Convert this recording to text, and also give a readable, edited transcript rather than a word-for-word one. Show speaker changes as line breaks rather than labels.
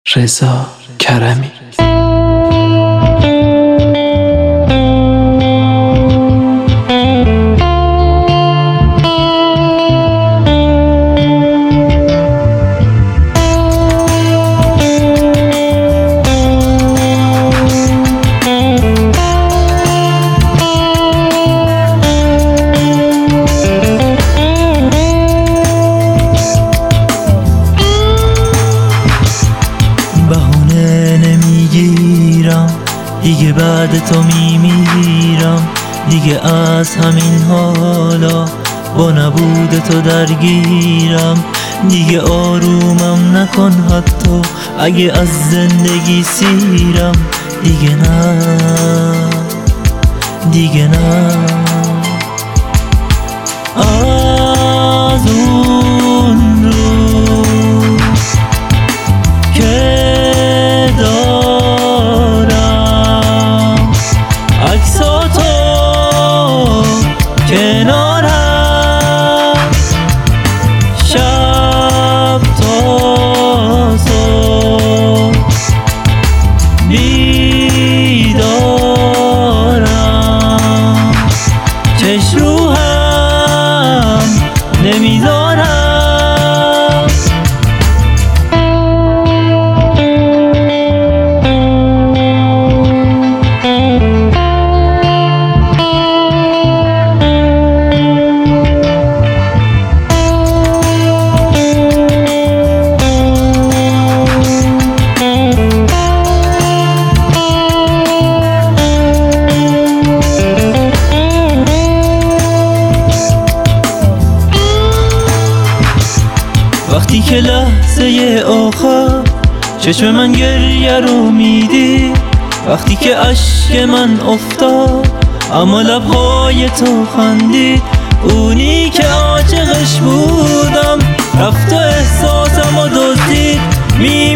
رضا کرمی.
بهونه نمیگیرم دیگه، بعد تو میمیرم دیگه، از همین حالا با نبود تو درگیرم دیگه. آرومم نکن حتی اگه از زندگی سیرم دیگه، نه دیگه نه. از اون روز که دارم عکساتو کنارم، شب تا صبح بیدارم، چشم رو هم نمیذارم. وقتی که لحظه آخر چشم من گریه رو میدی، وقتی که اشک من افتاد اما لبهای تو خندید، اونی که عاشقش بودم رفت و احساسم و دزدید.